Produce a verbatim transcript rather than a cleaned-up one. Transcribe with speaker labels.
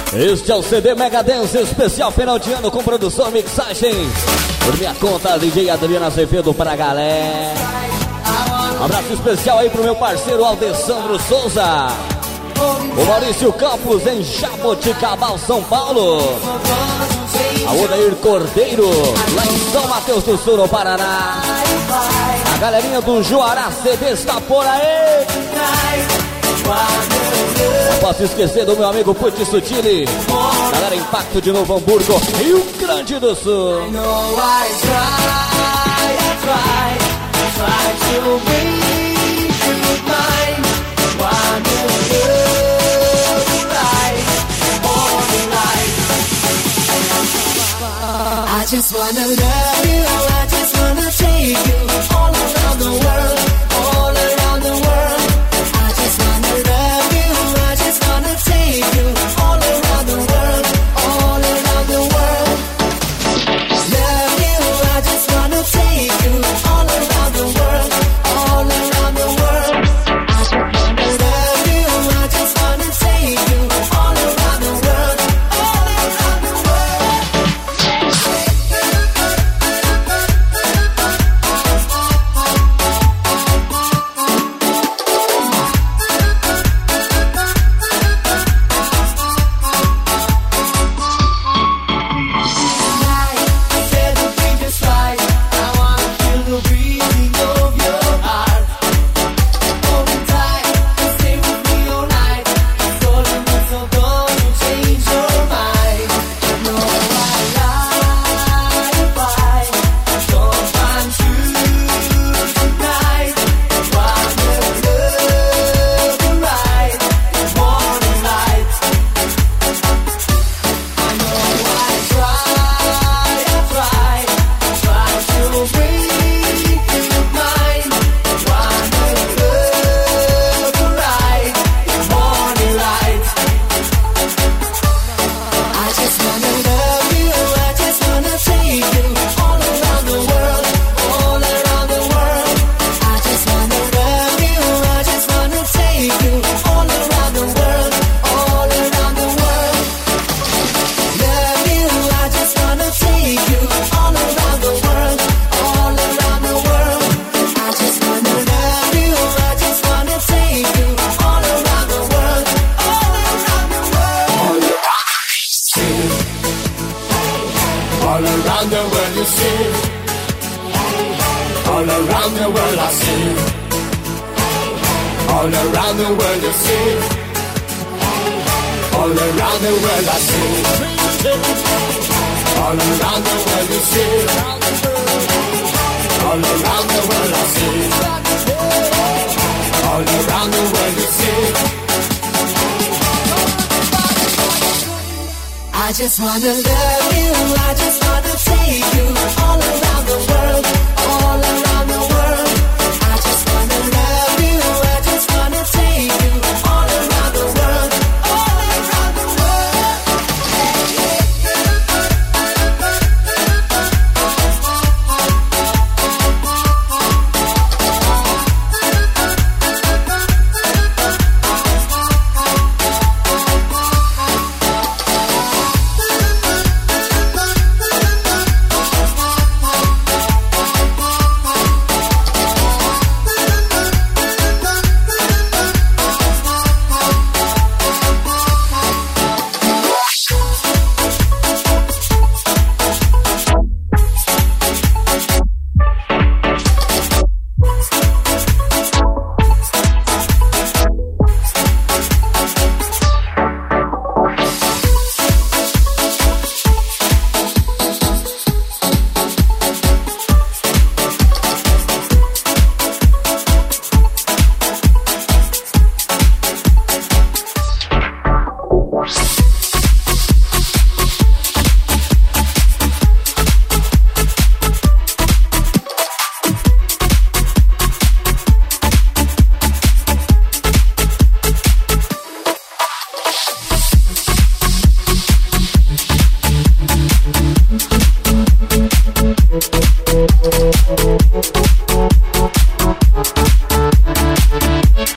Speaker 1: Este é o C D Mega Dance especial final de ano com produção e mixagem. Por minha conta, D J Adriana Azevedo para a galera. Um abraço especial aí pro meu parceiro Aldessandro Souza. O Maurício Campos em Jaboticabal, São Paulo. A Odair Cordeiro, lá em São Mateus do Sul, no Paraná. A galerinha do Juará C D está por aí. Não posso esquecer do meu amigo Puti Sutili. Galera, Impacto de Novo Hamburgo, Rio Grande do Sul.
Speaker 2: I just wanna love you, I just wanna take you all around the world, all around the world. I just wanna love you, I just wanna take you all around the world, all around the world. Love you, I just wanna take you all around the world, all around the world. I just wanna love you, I just wanna take you all around the world, all around the world. I just wanna love you, I just wanna take you all around the world.